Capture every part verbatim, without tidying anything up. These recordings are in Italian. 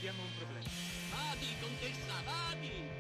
Abbiamo un problema. Vadi, contessa, vadi!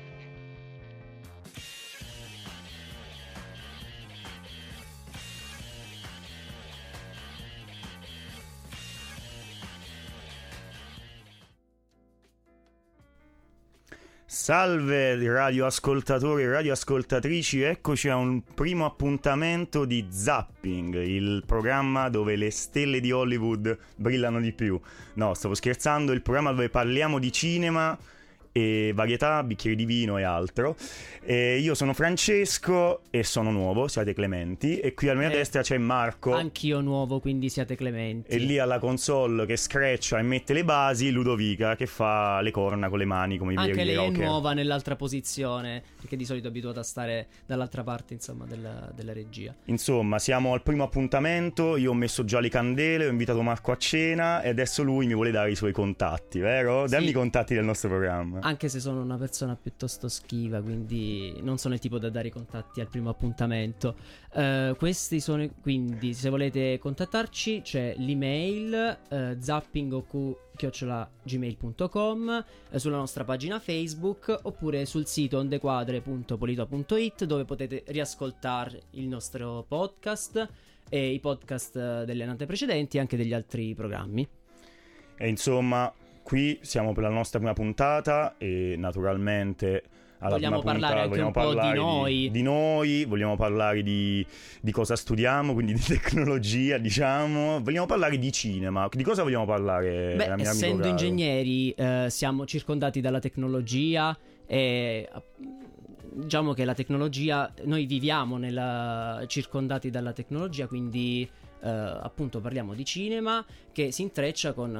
Salve radioascoltatori e radioascoltatrici, eccoci a un primo appuntamento di Zapping, il programma dove le stelle di Hollywood brillano di più. No, stavo scherzando, il programma dove parliamo di cinema e varietà, bicchieri di vino e altro. E io sono Francesco e sono nuovo, siate clementi. E qui alla mia Eh, destra c'è Marco. Anch'io nuovo, quindi siate clementi. E lì alla console che screccia e mette le basi, Ludovica che fa le corna con le mani come i Anche veri lei è rocker. nuova nell'altra posizione, perché di solito è abituata a stare dall'altra parte, insomma, della, della regia. Insomma, siamo al primo appuntamento, io ho messo già le candele, ho invitato Marco a cena e adesso lui mi vuole dare i suoi contatti, vero? Dammi Sì. i contatti del nostro programma. Anche se sono una persona piuttosto schiva, quindi non sono il tipo da dare i contatti al primo appuntamento. Eh, questi sono, quindi, se volete contattarci c'è l'email eh, zappingoku chiocciola gmail punto com, eh, sulla nostra pagina Facebook oppure sul sito ondequadre punto polito punto it, dove potete riascoltare il nostro podcast e i podcast eh, delle annate precedenti e anche degli altri programmi. E insomma, qui siamo per la nostra prima puntata e naturalmente alla Vogliamo prima parlare puntata anche vogliamo un po' di parlare noi. di noi, vogliamo parlare di, di cosa studiamo, quindi di tecnologia, diciamo, vogliamo parlare di cinema. Di cosa vogliamo parlare? Beh, la mia amico essendo caro? ingegneri, eh, siamo circondati dalla tecnologia e eh, diciamo che la tecnologia, noi viviamo nella, circondati dalla tecnologia, quindi eh, appunto parliamo di cinema che si intreccia con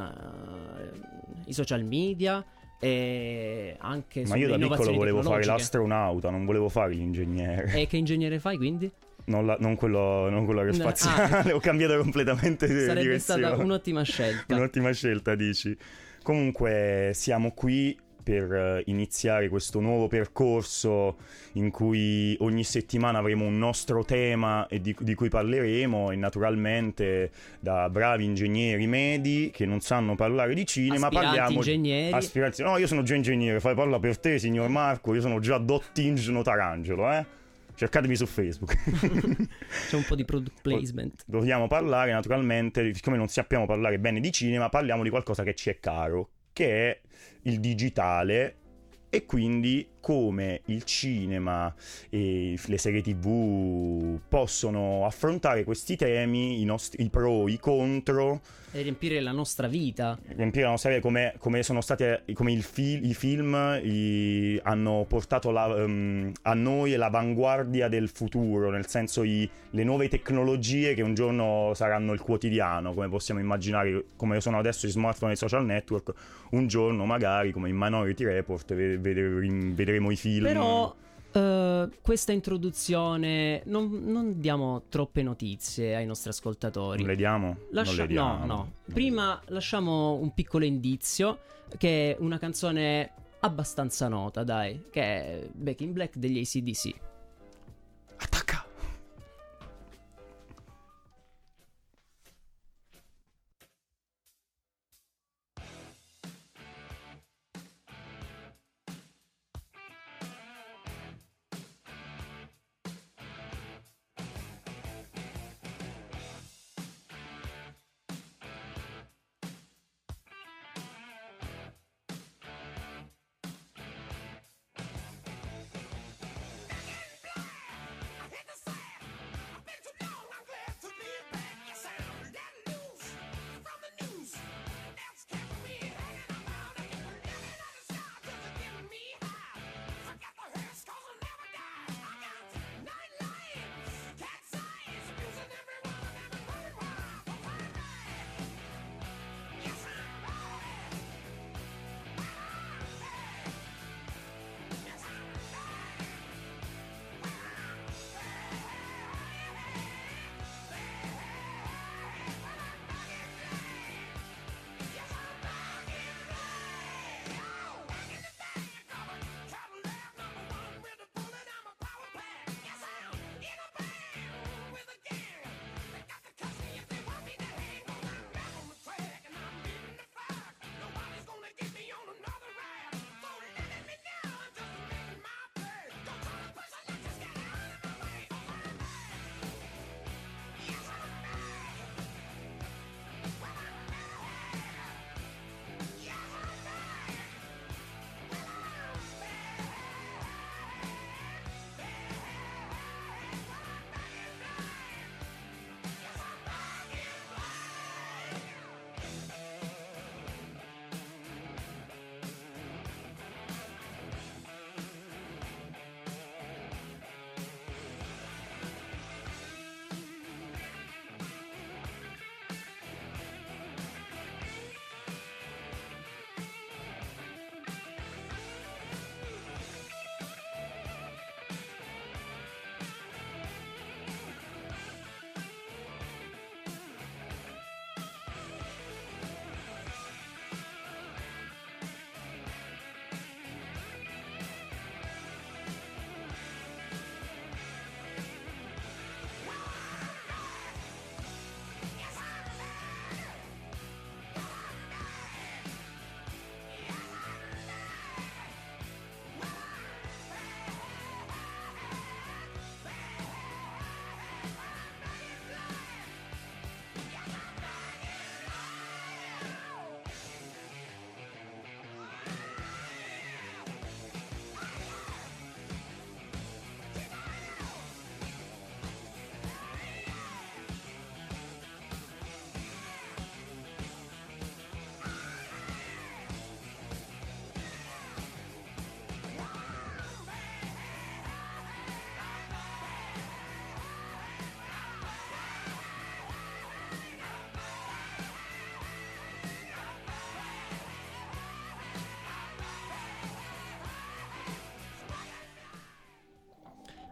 eh, i social media e anche Ma io da sulle piccolo innovazioni volevo fare tecnologiche. l'astronauta, non volevo fare l'ingegnere. E che ingegnere fai quindi? Non, la- non quello, non quello No, spaziale, ah. ho cambiato completamente Sarebbe direzione. stata un'ottima scelta. Un'ottima scelta, dici. Comunque siamo qui per eh, iniziare questo nuovo percorso in cui ogni settimana avremo un nostro tema e di, di cui parleremo, e naturalmente da bravi ingegneri medi che non sanno parlare di cinema Aspiranti parliamo ingegneri. aspiranti. No, io sono già ingegnere, fai parla per te signor Marco, io sono già Dottinge Notarangelo, eh cercatemi su Facebook. C'è un po' di product placement. Dobbiamo parlare naturalmente, siccome non sappiamo parlare bene di cinema, parliamo di qualcosa che ci è caro, che è il digitale, e quindi come il cinema e le serie tv possono affrontare questi temi, i, nostri, i pro, i contro, E riempire la nostra vita. riempire la nostra vita, come, come sono state, come il fi- i film i, hanno portato la, um, a noi l'avanguardia del futuro, nel senso i, le nuove tecnologie che un giorno saranno il quotidiano, come possiamo immaginare, come sono adesso i smartphone e i social network, un giorno magari come in Minority Report ve- vede- vedremo i film. Però eh, questa introduzione non, non diamo troppe notizie ai nostri ascoltatori. Non le diamo? Lascia- non le diamo. No, no. Prima lasciamo un piccolo indizio, che è una canzone abbastanza nota, dai, che è Back in Black degli A C D C. Attacca!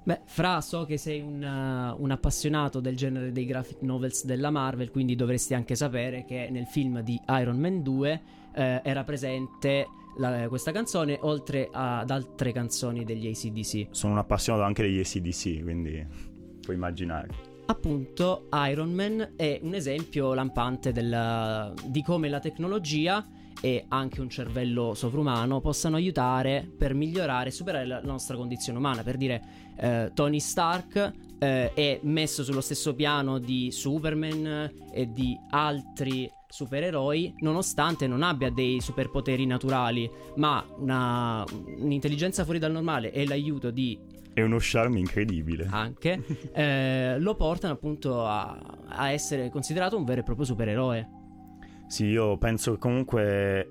Beh, Fra, so che sei un, uh, un appassionato del genere dei graphic novels della Marvel, quindi dovresti anche sapere che nel film di Iron Man due eh, era presente la, questa canzone, oltre ad altre canzoni degli A C D C. Sono un appassionato anche degli A C D C, quindi puoi immaginare. Appunto, Iron Man è un esempio lampante della, di come la tecnologia e anche un cervello sovrumano possano aiutare per migliorare e superare la nostra condizione umana. Per dire, eh, Tony Stark eh, è messo sullo stesso piano di Superman e di altri supereroi, nonostante non abbia dei superpoteri naturali, ma una, un'intelligenza fuori dal normale e l'aiuto di È uno charme incredibile. anche eh, lo portano appunto a, a essere considerato un vero e proprio supereroe. Sì, io penso che comunque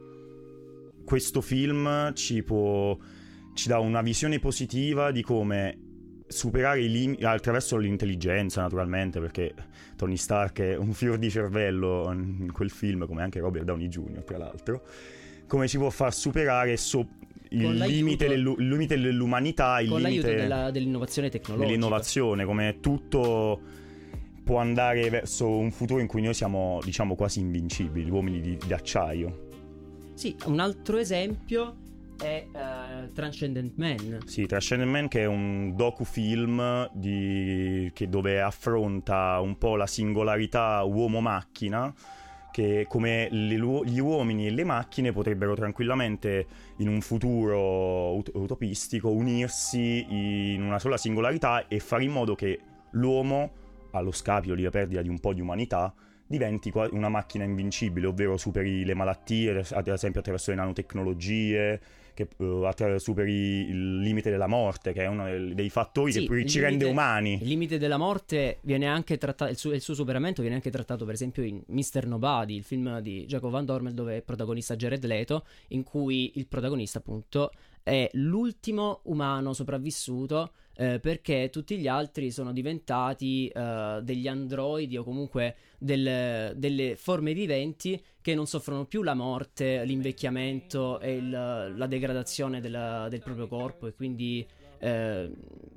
questo film ci può ci dà una visione positiva di come superare i limiti attraverso l'intelligenza, naturalmente, perché Tony Stark è un fior di cervello in quel film, come anche Robert Downey junior, tra l'altro. Come si può far superare so- il, limite il limite dell'umanità, il con limite l'aiuto della, dell'innovazione tecnologica. dell'innovazione, come tutto può andare verso un futuro in cui noi siamo, diciamo, quasi invincibili, uomini di, di acciaio. Sì, un altro esempio è uh, Transcendent Man. Sì, Transcendent Man, che è un docufilm di, che dove affronta un po' la singolarità uomo-macchina, che come le, gli uomini e le macchine potrebbero tranquillamente in un futuro ut- utopistico unirsi in una sola singolarità e fare in modo che l'uomo, allo scapito della perdita di un po' di umanità, diventi una macchina invincibile, ovvero superi le malattie, ad esempio attraverso le nanotecnologie, che uh, attraverso superi il limite della morte, che è uno dei fattori sì, che poi ci limite, rende umani. Il limite della morte viene anche trattato, il suo, il suo superamento viene anche trattato per esempio in mister Nobody, il film di Jacob Van Dormel, dove è protagonista Jared Leto, in cui il protagonista appunto è l'ultimo umano sopravvissuto, eh, perché tutti gli altri sono diventati eh, degli androidi o comunque del, delle forme viventi che non soffrono più la morte, l'invecchiamento e il, la degradazione della, del proprio corpo, e quindi eh,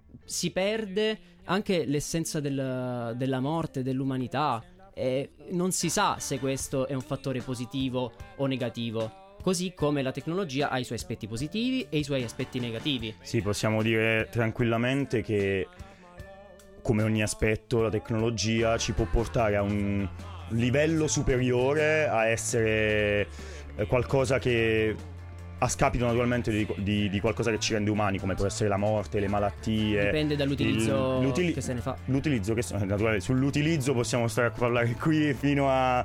si perde anche l'essenza del, della morte, dell'umanità, e non si sa se questo è un fattore positivo o negativo. Così come la tecnologia ha i suoi aspetti positivi e i suoi aspetti negativi. Sì, possiamo dire tranquillamente che, come ogni aspetto, la tecnologia ci può portare a un livello superiore, a essere qualcosa che, a scapito naturalmente di, di, di qualcosa che ci rende umani, come può essere la morte, le malattie. Dipende dall'utilizzo il, che se ne fa. L'utilizzo che naturalmente, sull'utilizzo possiamo stare a parlare qui fino a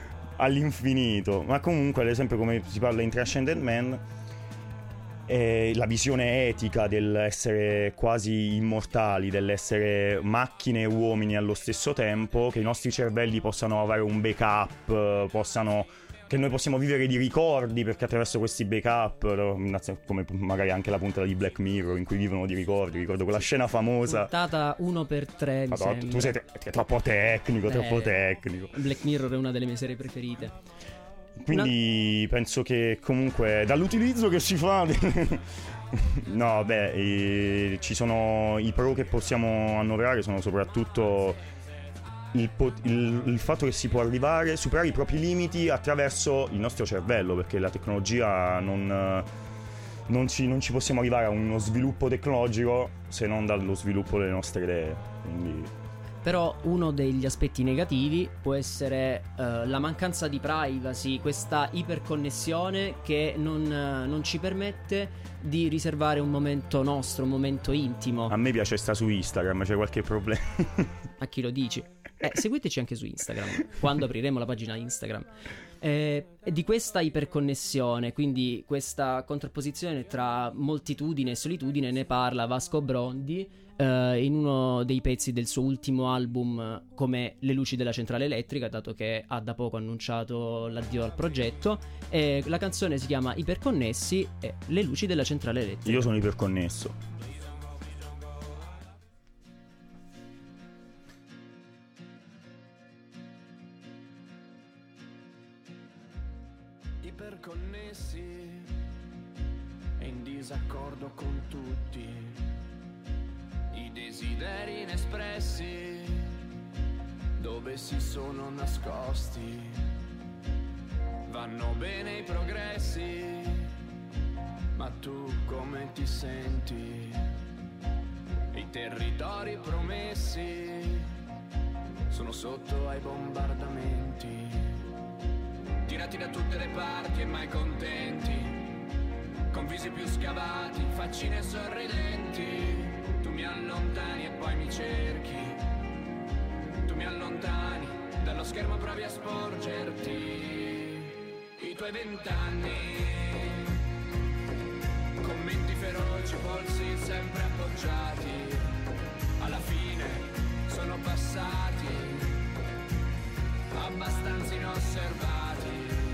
all'infinito, ma comunque ad esempio, come si parla in Transcendent Man, eh, la visione etica dell'essere quasi immortali, dell'essere macchine e uomini allo stesso tempo, che i nostri cervelli possano avere un backup, possano che noi possiamo vivere di ricordi, perché attraverso questi backup, come magari anche la puntata di Black Mirror in cui vivono di ricordi, ricordo quella scena famosa. Puntata uno per tre, mi sembra. Tu sei te- troppo tecnico, Beh, troppo tecnico. Black Mirror è una delle mie serie preferite. Quindi una... penso che comunque dall'utilizzo che si fa no, beh, eh, ci sono i pro che possiamo annoverare, sono soprattutto Il, il, il fatto che si può arrivare a superare i propri limiti attraverso il nostro cervello, perché la tecnologia non, non, ci, non ci possiamo arrivare a uno sviluppo tecnologico se non dallo sviluppo delle nostre idee. Quindi... Però uno degli aspetti negativi può essere uh, la mancanza di privacy, questa iperconnessione che non, uh, non ci permette di riservare un momento nostro, un momento intimo. A me piace stare su Instagram, c'è qualche problema? A chi lo dici? Eh, seguiteci anche su Instagram, quando apriremo la pagina Instagram. Eh, di questa iperconnessione, quindi questa contrapposizione tra moltitudine e solitudine, ne parla Vasco Brondi eh, in uno dei pezzi del suo ultimo album, come Le luci della centrale elettrica, dato che ha da poco annunciato l'addio al progetto. E la canzone si chiama Iperconnessi e Le luci della centrale elettrica. Io sono iperconnesso. Iperconnessi e in disaccordo con tutti, i desideri inespressi, dove si sono nascosti. Vanno bene i progressi, ma tu come ti senti? I territori promessi sono sotto ai bombardamenti, tirati da tutte le parti e mai contenti, con visi più scavati, faccine sorridenti. Tu mi allontani e poi mi cerchi, tu mi allontani, dallo schermo provi a sporgerti. I tuoi vent'anni, commenti feroci, polsi sempre appoggiati, alla fine sono passati, abbastanza inosservati.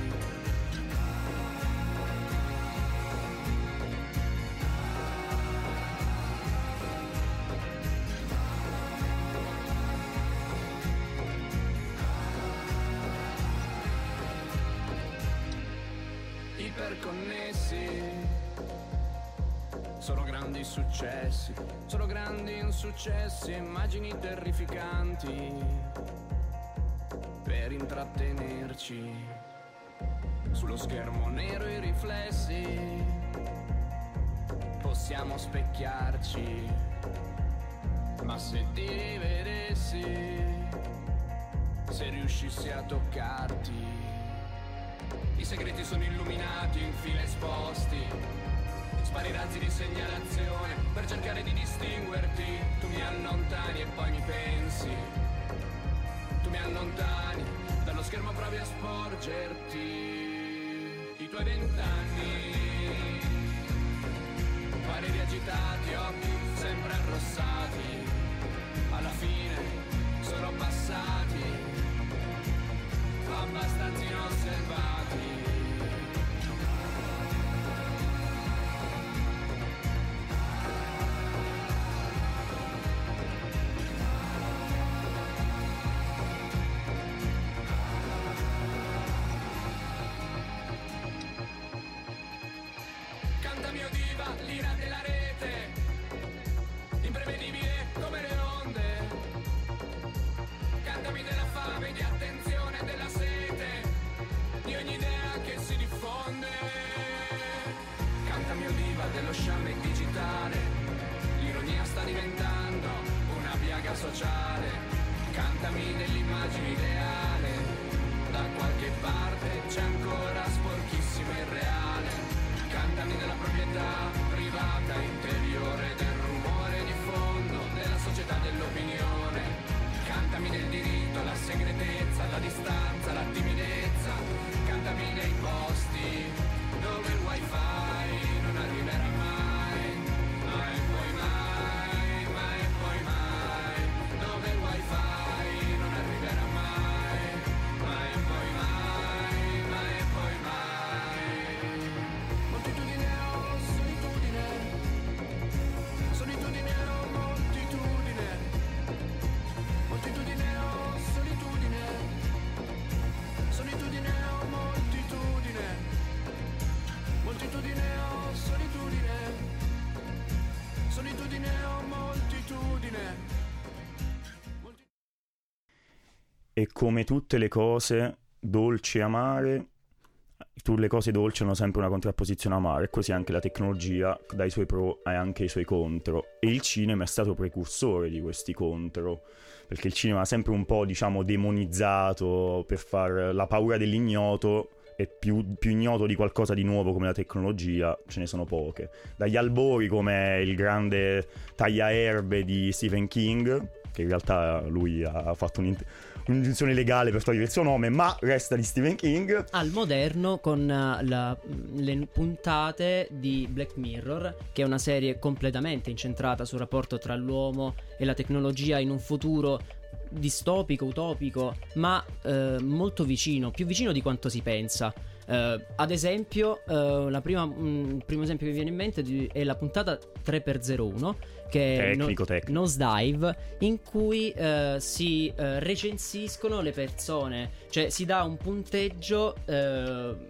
Iperconnessi, sono grandi successi, sono grandi insuccessi, immagini terrificanti per intrattenerci. Sullo schermo nero i riflessi, possiamo specchiarci, ma se ti rivedessi, se riuscissi a toccarti. I segreti sono illuminati, in fila esposti, spari razzi di segnalazione per cercare di distinguerti. Tu mi allontani e poi mi pensi, tu mi allontani, dallo schermo provi a sporgerti. I tuoi vent'anni, pareri agitati, occhi sempre arrossati, alla fine sono passati, abbastanza inosservati. Canta mio diva, l'ira della rete, imprevedibile come le onde. Cantami della fame, di attenzione, della sete, di ogni idea che si diffonde. Canta mio diva dello sciame digitale, l'ironia sta diventando una piaga sociale. Cantami dell'immagine ideale, da qualche parte c'è ancora sporchissimo il reale. Cantami della proprietà privata interiore, del rumore di fondo, della società dell'opinione. Cantami del diritto, la segretezza, la distanza, la timidezza. Cantami dei posti dove il wifi non arriverà mai, mai e poi mai, mai e poi mai. Dove il wifi non arriverà mai, mai e poi mai, mai e poi mai. Moltitudine o solitudine, solitudine o moltitudine, moltitudine o solitudine, solitudine o moltitudine, moltitudine o solitudine, solitudine o moltitudine. E come tutte le cose dolci e amare, tutte le cose dolci hanno sempre una contrapposizione amara, e così anche la tecnologia dai suoi pro e anche i suoi contro, e il cinema è stato precursore di questi contro, perché il cinema ha sempre un po', diciamo, demonizzato per far la paura dell'ignoto, e più, più ignoto di qualcosa di nuovo come la tecnologia ce ne sono poche. Dagli albori come il grande tagliaerbe di Stephen King, che in realtà lui ha fatto un un'ingiunzione legale per togliere il suo nome, ma resta di Stephen King, al moderno con uh, la, le puntate di Black Mirror, che è una serie completamente incentrata sul rapporto tra l'uomo e la tecnologia in un futuro distopico, utopico, ma uh, molto vicino, più vicino di quanto si pensa. Uh, ad esempio, uh, la prima, mh, il primo esempio che mi viene in mente di, è la puntata tre per zero uno, che è tecnico, no, tecnico. Nosedive, in cui uh, si uh, recensiscono le persone, cioè si dà un punteggio uh,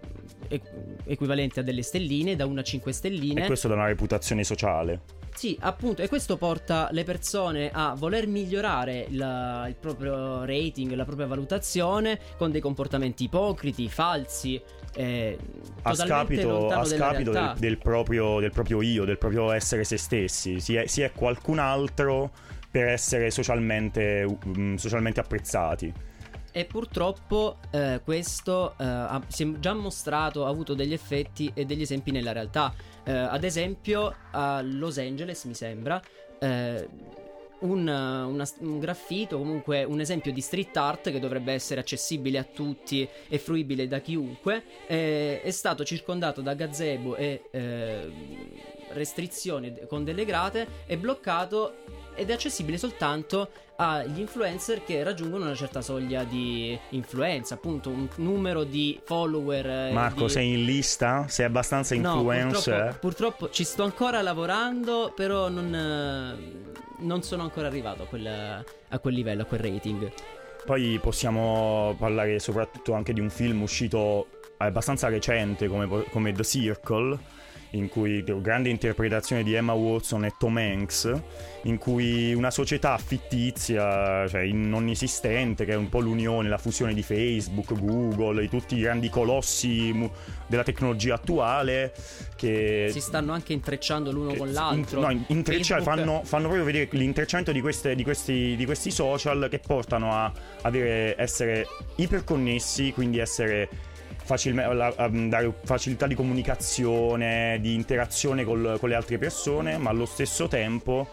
equivalenti a delle stelline, da una a cinque stelline. E questo da una reputazione sociale. Sì, appunto, e questo porta le persone a voler migliorare la, il proprio rating, la propria valutazione con dei comportamenti ipocriti, falsi, eh, a totalmente scapito, lontano a scapito dalla del, realtà. del proprio, del proprio io, del proprio essere se stessi. Si è, si è qualcun altro per essere socialmente, um, socialmente apprezzati. E purtroppo eh, questo eh, ha, si è già mostrato, ha avuto degli effetti e degli esempi nella realtà. Eh, ad esempio a Los Angeles, mi sembra, eh, un, una, un graffito, comunque un esempio di street art che dovrebbe essere accessibile a tutti e fruibile da chiunque, eh, è stato circondato da gazebo e eh, restrizioni con delle grate, è bloccato ed è accessibile soltanto agli influencer che raggiungono una certa soglia di influenza, appunto un numero di follower. Marco, di... sei in lista? Sei abbastanza influencer? No, purtroppo, purtroppo ci sto ancora lavorando, però non, non sono ancora arrivato a quel, a quel livello, a quel rating. Poi possiamo parlare soprattutto anche di un film uscito abbastanza recente come, come The Circle, in cui grande interpretazione di Emma Watson e Tom Hanks, in cui una società fittizia, cioè non esistente, che è un po' l'unione, la fusione di Facebook, Google, di tutti i grandi colossi della tecnologia attuale, che si stanno anche intrecciando l'uno con l'altro. In, no, intrecciare, Facebook... fanno, fanno proprio vedere l'intrecciamento di, queste, di, questi, di questi social, che portano a avere, essere iperconnessi, quindi essere facilmente, dare facilità di comunicazione, di interazione col, con le altre persone, ma allo stesso tempo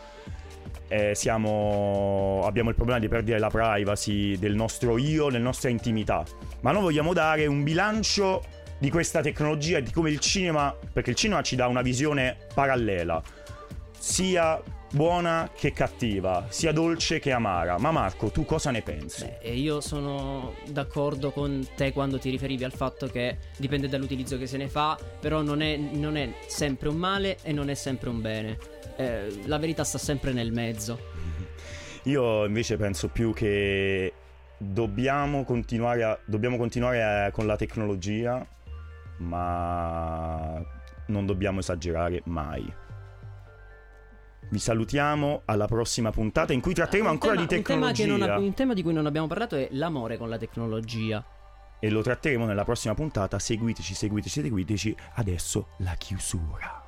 eh, siamo, abbiamo il problema di perdere la privacy del nostro io, della nostra intimità. Ma noi vogliamo dare un bilancio di questa tecnologia e di come il cinema, perché il cinema ci dà una visione parallela, sia buona che cattiva, sia dolce che amara. Ma Marco, tu cosa ne pensi? Beh, io sono d'accordo con te quando ti riferivi al fatto che dipende dall'utilizzo che se ne fa, però non è, non è sempre un male e non è sempre un bene. Eh, la verità sta sempre nel mezzo. Io invece penso più che dobbiamo continuare, a, dobbiamo continuare a, con la tecnologia, ma non dobbiamo esagerare mai. Vi salutiamo alla prossima puntata in cui tratteremo un ancora tema, di tecnologia. Un tema, che non ha, un tema di cui non abbiamo parlato è l'amore con la tecnologia. E lo tratteremo nella prossima puntata. Seguiteci, seguiteci, seguiteci. Adesso la chiusura.